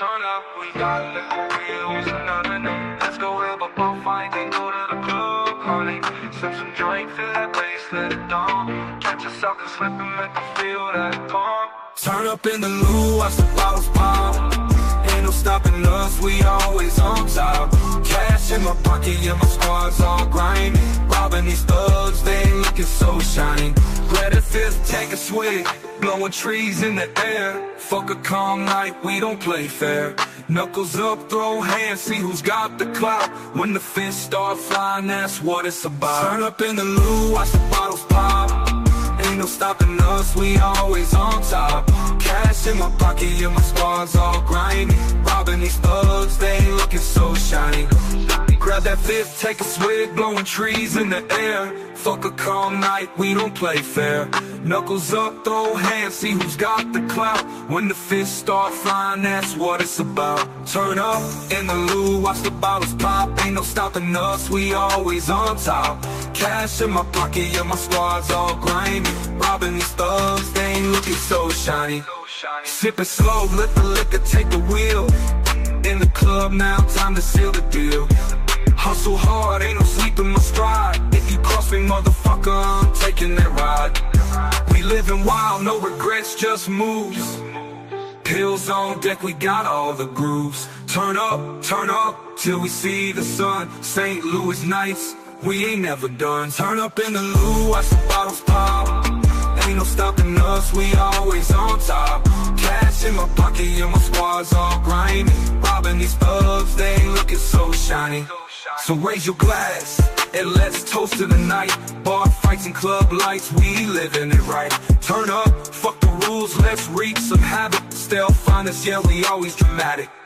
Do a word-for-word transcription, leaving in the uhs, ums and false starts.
turn up, we got liquor wheels and nothing. Let's go have a bonfire and go to the club, honey. Sip some drink, feel that bass, let it dawn. Catch a sucker slipping, make me feel that pump. Turn up in the loo, watch the bottles pop. Ain't no stopping us, we always on top. Cash in my pocket, yeah, my squad's all grimy. Robbing these thugs, they ain't looking so shiny. Grab a fifth, take a swig, blowing trees in the air. Fuck a calm night, we don't play fair. Knuckles up, throw hands, see who's got the clout. When the fists start flying, that's what it's about. Turn up in the loo, watch the bottles pop. Ain't no stopping us, we always on top. Cash in my pocket, yeah, my squad's all grimy. Robbing these thugs, they ain't looking so shiny. Grab that fifth, take a swig, blowing trees in the air. Fuck a calm night, we don't play fair. Knuckles up, throw hands, see who's got the clout. When the fists start flying, that's what it's about. Turn up in the loo, watch the bottles pop. Ain't no stopping us, we always on top. Cash in my pocket, yeah, my squad's all grimy. Robbing these thugs, they ain't looking so shiny. Sipping slow, let the liquor take the wheel. In the club now, time to seal the deal. Hustle hard, ain't no sleeping my stride. If you cross me, motherfucker, I'm taking that ride. We living wild, no regrets, just moves. Pills on deck, we got all the grooves. Turn up, turn up, till we see the sun. Saint Louis nights, we ain't never done. Turn up in the loo, watch the bottles pop. Ain't no stopping us, we always on top. Cash in my pocket, yeah, my squad's all grimy. Robbing these thugs, they ain't looking so shiny. So raise your glass, and let's toast to the night. Bar fights and club lights, we living it right. Turn up, fuck the rules, let's reap some havoc. Still find us, yeah, we always dramatic.